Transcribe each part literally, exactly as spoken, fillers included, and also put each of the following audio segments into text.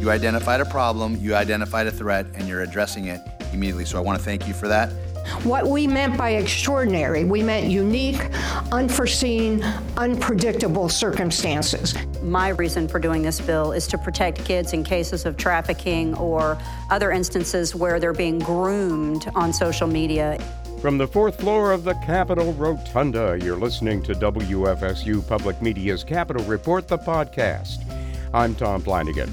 You identified a problem, you identified a threat, and you're addressing it immediately. So I want to thank you for that. What we meant by extraordinary, we meant unique, unforeseen, unpredictable circumstances. My reason for doing this bill is to protect kids in cases of trafficking or other instances where they're being groomed on social media. From the fourth floor of the Capitol Rotunda, you're listening to W F S U Public Media's Capitol Report, the podcast. I'm Tom Flanagan.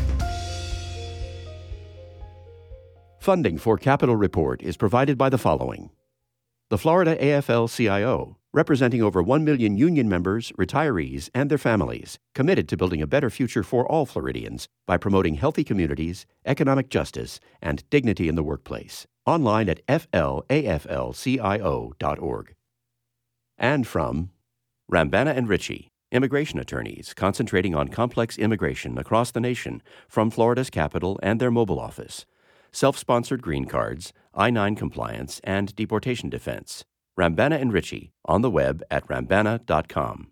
Funding for Capitol Report is provided by the following. The Florida A F L C I O, representing over one million union members, retirees, and their families, committed to building a better future for all Floridians by promoting healthy communities, economic justice, and dignity in the workplace. Online at f l a f l c i o dot org. And from Rambana and Ritchie, immigration attorneys concentrating on complex immigration across the nation from Florida's capital and their mobile office. Self-sponsored green cards, I nine compliance, and deportation defense. Rambana and Ritchie, on the web at rambana dot com.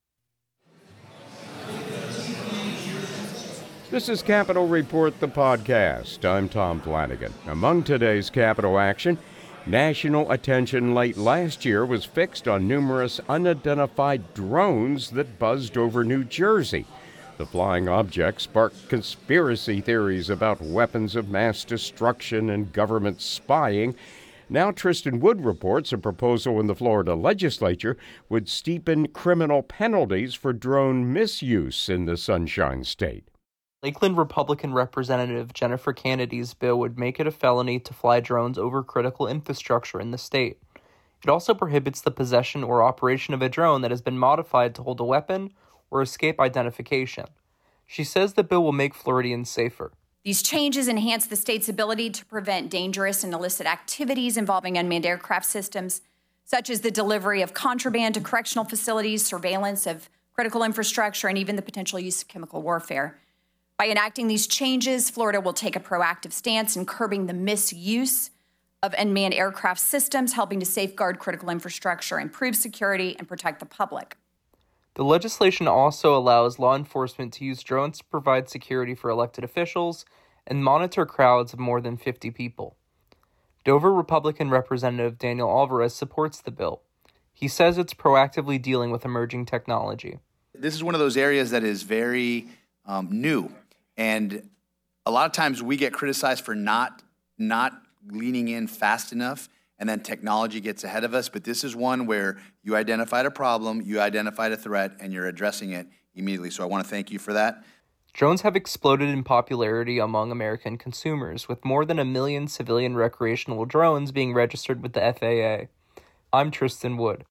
This is Capitol Report, the podcast. I'm Tom Flanagan. Among today's Capitol action, national attention late last year was fixed on numerous unidentified drones that buzzed over New Jersey. The flying objects sparked conspiracy theories about weapons of mass destruction and government spying. Now Tristan Wood reports a proposal in the Florida legislature would steepen criminal penalties for drone misuse in the Sunshine State. Lakeland Republican Representative Jennifer Kennedy's bill would make it a felony to fly drones over critical infrastructure in the state. It also prohibits the possession or operation of a drone that has been modified to hold a weapon or escape identification. She says the bill will make Floridians safer. These changes enhance the state's ability to prevent dangerous and illicit activities involving unmanned aircraft systems, such as the delivery of contraband to correctional facilities, surveillance of critical infrastructure, and even the potential use of chemical warfare. By enacting these changes, Florida will take a proactive stance in curbing the misuse of unmanned aircraft systems, helping to safeguard critical infrastructure, improve security, and protect the public. The legislation also allows law enforcement to use drones to provide security for elected officials and monitor crowds of more than fifty people. Dover Republican Representative Daniel Alvarez supports the bill. He says it's proactively dealing with emerging technology. This is one of those areas that is very um, new, and a lot of times we get criticized for not not leaning in fast enough, and then technology gets ahead of us. But this is one where you identified a problem, you identified a threat, and you're addressing it immediately. So I want to thank you for that. Drones have exploded in popularity among American consumers, with more than a million civilian recreational drones being registered with the F A A. I'm Tristan Wood.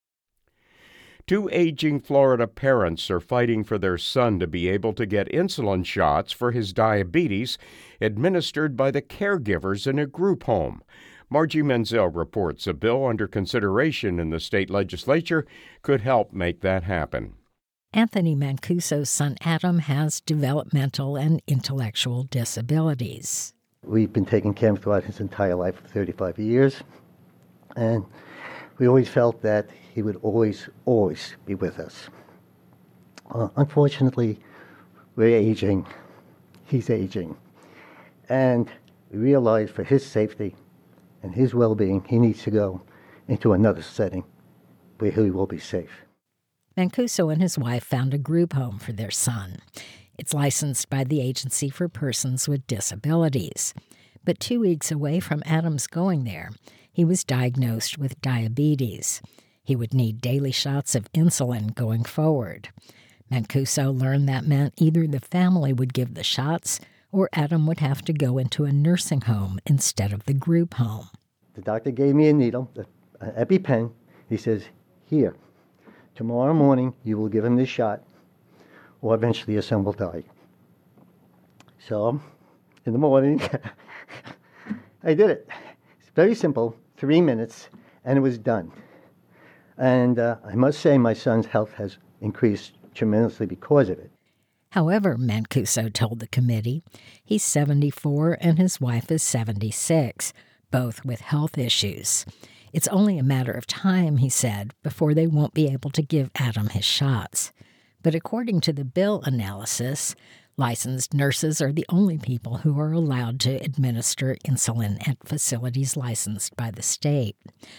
Two aging Florida parents are fighting for their son to be able to get insulin shots for his diabetes administered by the caregivers in a group home. Margie Menzel reports a bill under consideration in the state legislature could help make that happen. Anthony Mancuso's son Adam has developmental and intellectual disabilities. We've been taking care of him throughout his entire life for thirty-five years, and we always felt that he would always, always be with us. Uh, unfortunately, we're aging, he's aging, and we realized for his safety and his well-being, he needs to go into another setting where he will be safe. Mancuso and his wife found a group home for their son. It's licensed by the Agency for Persons with Disabilities. But two weeks away from Adam's going there, he was diagnosed with diabetes. He would need daily shots of insulin going forward. Mancuso learned that meant either the family would give the shots or Adam would have to go into a nursing home instead of the group home. The doctor gave me a needle, an EpiPen. He says, here, tomorrow morning you will give him this shot, or eventually your son will die. So, in the morning, I did it. It's very simple, three minutes, and it was done. And uh, I must say my son's health has increased tremendously because of it. However, Mancuso told the committee, he's seventy-four and his wife is seventy-six, both with health issues. It's only a matter of time, he said, before they won't be able to give Adam his shots. But according to the bill analysis, Licensed nurses are the only people who are allowed to administer insulin at facilities licensed by the state.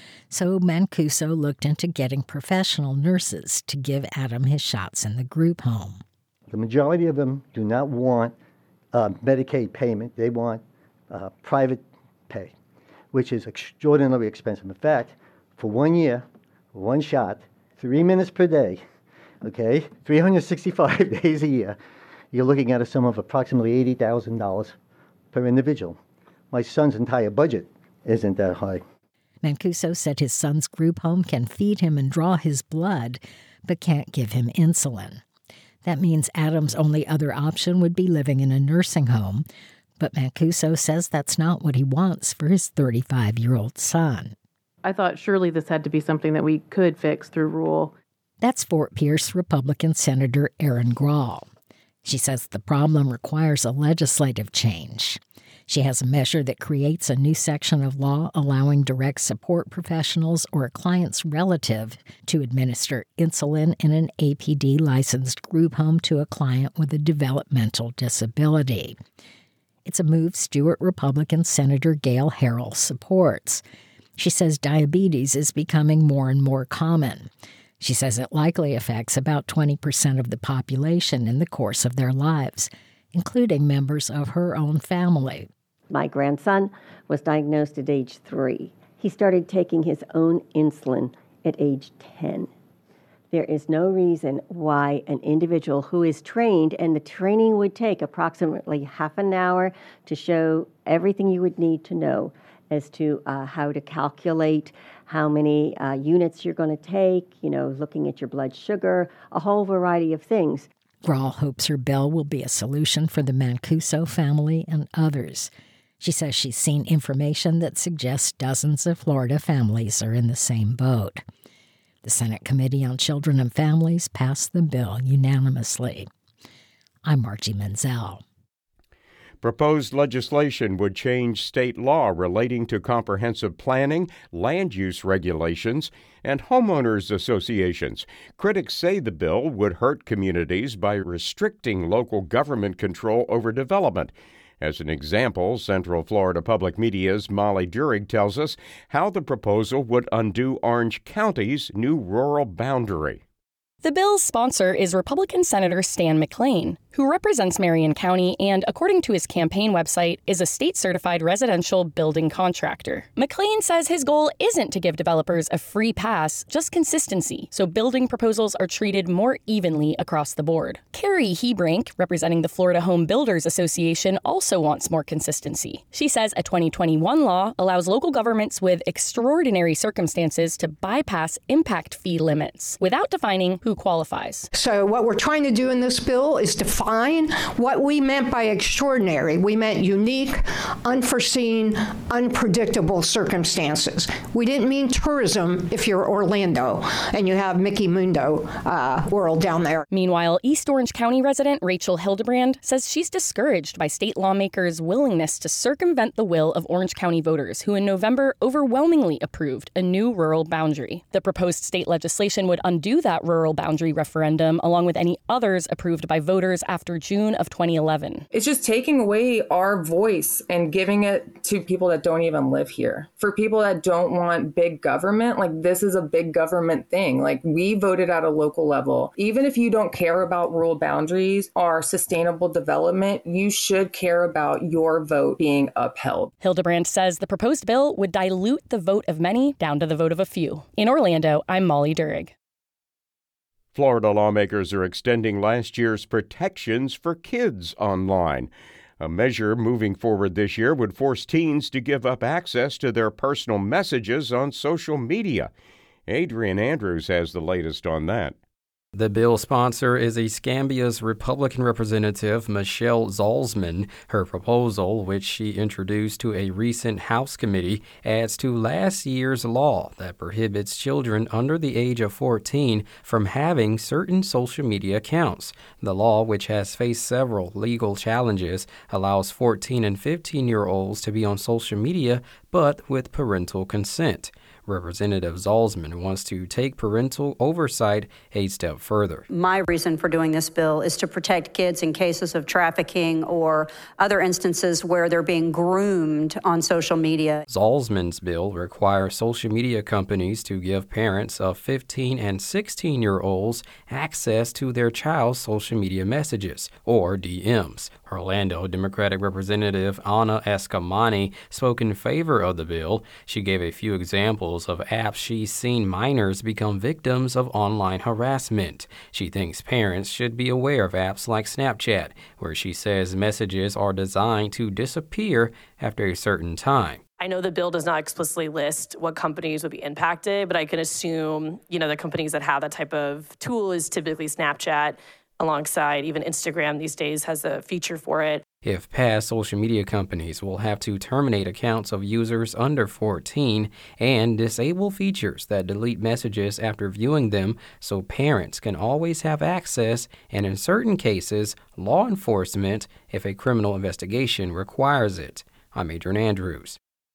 So Mancuso looked into getting professional nurses to give Adam his shots in the group home. The majority of them do not want uh, Medicaid payment. They want uh, private pay, which is extraordinarily expensive. In fact, for one year, one shot, three minutes per day, okay, three hundred sixty-five days a year, you're looking at a sum of approximately eighty thousand dollars per individual. My son's entire budget isn't that high. Mancuso said his son's group home can feed him and draw his blood, but can't give him insulin. That means Adam's only other option would be living in a nursing home, but Mancuso says that's not what he wants for his thirty-five-year-old son. I thought surely this had to be something that we could fix through rule. That's Fort Pierce Republican Senator Erin Grahl. She says the problem requires a legislative change. She has a measure that creates a new section of law allowing direct support professionals or a client's relative to administer insulin in an A P D-licensed group home to a client with a developmental disability. It's a move Stewart Republican Senator Gail Harrell supports. She says diabetes is becoming more and more common. She says it likely affects about twenty percent of the population in the course of their lives, including members of her own family. My grandson was diagnosed at age three. He started taking his own insulin at age ten. There is no reason why an individual who is trained, and the training would take approximately half an hour to show everything you would need to know as to uh, how to calculate how many uh, units you're going to take, you know, looking at your blood sugar, a whole variety of things. Grahl hopes her bill will be a solution for the Mancuso family and others. She says she's seen information that suggests dozens of Florida families are in the same boat. The Senate Committee on Children and Families passed the bill unanimously. I'm Margie Menzel. Proposed legislation would change state law relating to comprehensive planning, land use regulations, and homeowners associations. Critics say the bill would hurt communities by restricting local government control over development. As an example, Central Florida Public Media's Molly Durig tells us how the proposal would undo Orange County's new rural boundary. The bill's sponsor is Republican Senator Stan McClain, who represents Marion County and, according to his campaign website, is a state-certified residential building contractor. McClain says his goal isn't to give developers a free pass, just consistency, so building proposals are treated more evenly across the board. Carrie Hebrink, representing the Florida Home Builders Association, also wants more consistency. She says a twenty twenty-one law allows local governments with extraordinary circumstances to bypass impact fee limits without defining who qualifies. So what we're trying to do in this bill is define what we meant by extraordinary. We meant unique, unforeseen, unpredictable circumstances. We didn't mean tourism if you're Orlando and you have Mickey Mundo uh, World down there. Meanwhile, East Orange County resident Rachel Hildebrand says she's discouraged by state lawmakers' willingness to circumvent the will of Orange County voters who in November overwhelmingly approved a new rural boundary. The proposed state legislation would undo that rural boundary referendum along with any others approved by voters after June of twenty eleven. It's just taking away our voice and giving it to people that don't even live here. For people that don't want big government, like this is a big government thing. Like we voted at a local level. Even if you don't care about rural boundaries or sustainable development, you should care about your vote being upheld. Hildebrand says the proposed bill would dilute the vote of many down to the vote of a few. In Orlando, I'm Molly Durig. Florida lawmakers are extending last year's protections for kids online. A measure moving forward this year would force teens to give up access to their personal messages on social media. Adrian Andrews has the latest on that. The bill sponsor is Escambia's Republican Representative Michelle Zalzman. Her proposal, which she introduced to a recent House committee, adds to last year's law that prohibits children under the age of fourteen from having certain social media accounts. The law, which has faced several legal challenges, allows fourteen and fifteen-year-olds to be on social media, but with parental consent. Representative Zalzman wants to take parental oversight a step further. My reason for doing this bill is to protect kids in cases of trafficking or other instances where they're being groomed on social media. Zalzman's bill requires social media companies to give parents of fifteen and sixteen-year-olds access to their child's social media messages, or D Ms. Orlando Democratic Representative Anna Escamani spoke in favor of the bill. She gave a few examples of apps she's seen minors become victims of online harassment. She thinks parents should be aware of apps like Snapchat, where she says messages are designed to disappear after a certain time. I know the bill does not explicitly list what companies would be impacted, but I can assume, you know, the companies that have that type of tool is typically Snapchat, alongside even Instagram these days has a feature for it. If passed, social media companies will have to terminate accounts of users under fourteen and disable features that delete messages after viewing them so parents can always have access, and in certain cases, law enforcement if a criminal investigation requires it. I'm Adrian Andrews.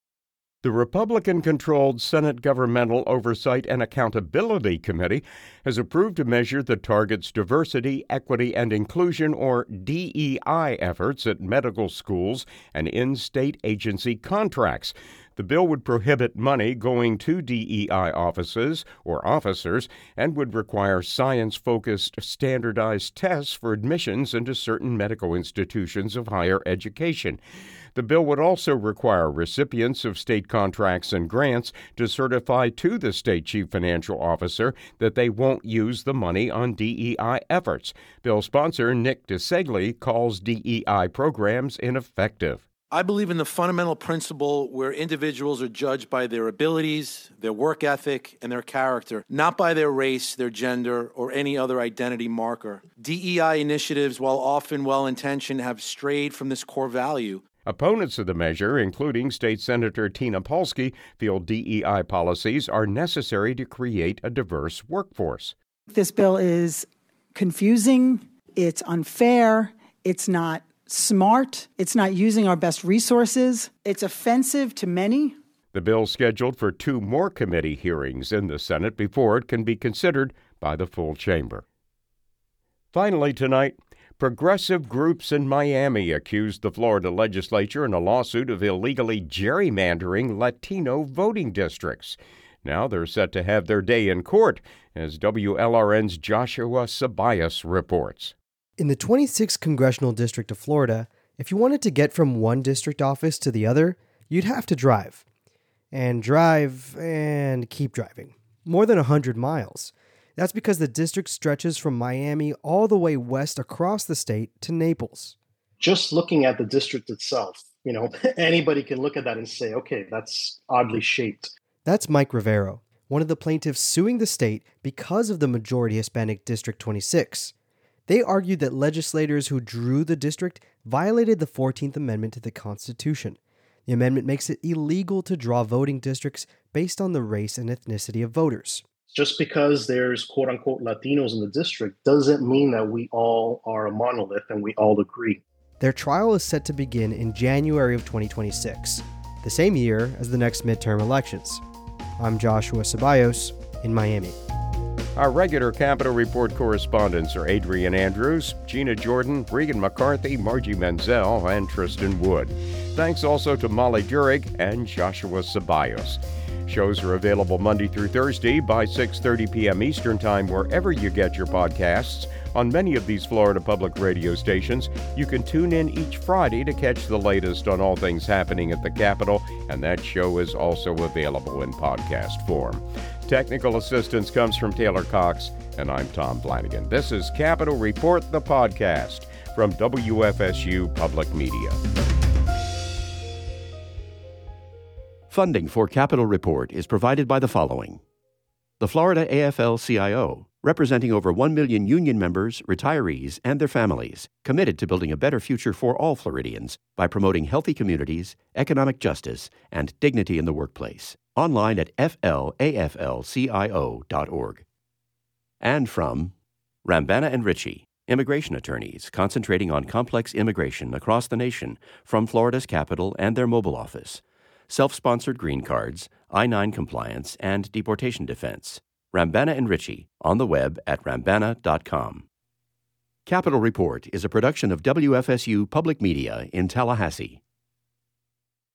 The Republican-controlled Senate Governmental Oversight and Accountability Committee has approved a measure that targets diversity, equity, and inclusion, or D E I, efforts at medical schools and in-state agency contracts. The bill would prohibit money going to D E I offices or officers and would require science-focused standardized tests for admissions into certain medical institutions of higher education. The bill would also require recipients of state contracts and grants to certify to the state chief financial officer that they won't use the money on D E I efforts. Bill sponsor Nick DeSegli calls D E I programs ineffective. I believe in the fundamental principle where individuals are judged by their abilities, their work ethic, and their character, not by their race, their gender, or any other identity marker. D E I initiatives, while often well-intentioned, have strayed from this core value. Opponents of the measure, including State Senator Tina Polsky, feel D E I policies are necessary to create a diverse workforce. This bill is confusing, it's unfair, it's not smart, it's not using our best resources, it's offensive to many. The bill's scheduled for two more committee hearings in the Senate before it can be considered by the full chamber. Finally tonight, progressive groups in Miami accused the Florida legislature in a lawsuit of illegally gerrymandering Latino voting districts. Now they're set to have their day in court, as W L R N's Joshua Ceballos reports. In the twenty-sixth Congressional District of Florida, if you wanted to get from one district office to the other, you'd have to drive. And drive and keep driving. More than one hundred miles. That's because the district stretches from Miami all the way west across the state to Naples. Just looking at the district itself, you know, anybody can look at that and say, okay, that's oddly shaped. That's Mike Rivero, one of the plaintiffs suing the state because of the majority Hispanic District twenty-six. They argued that legislators who drew the district violated the fourteenth Amendment to the Constitution. The amendment makes it illegal to draw voting districts based on the race and ethnicity of voters. Just because there's quote-unquote Latinos in the district doesn't mean that we all are a monolith and we all agree. Their trial is set to begin in January of twenty twenty-six, the same year as the next midterm elections. I'm Joshua Ceballos in Miami. Our regular Capitol Report correspondents are Adrian Andrews, Gina Jordan, Regan McCarthy, Margie Menzel, and Tristan Wood. Thanks also to Molly Durig and Joshua Ceballos. Shows are available Monday through Thursday by six thirty p.m. Eastern Time wherever you get your podcasts. On many of these Florida public radio stations, you can tune in each Friday to catch the latest on all things happening at the Capitol, and that show is also available in podcast form. Technical assistance comes from Taylor Cox, and I'm Tom Flanagan. This is Capitol Report, the podcast from W F S U Public Media. Funding for Capitol Report is provided by the following. The Florida A F L C I O, representing over one million union members, retirees, and their families, committed to building a better future for all Floridians by promoting healthy communities, economic justice, and dignity in the workplace. Online at f l a f l c i o dot org. And from Rambana and Ritchie, immigration attorneys concentrating on complex immigration across the nation from Florida's capital and their mobile office. self-sponsored green cards, I nine compliance, and deportation defense. Rambana and Ritchie, on the web at rambana dot com. Capitol Report is a production of W F S U Public Media in Tallahassee.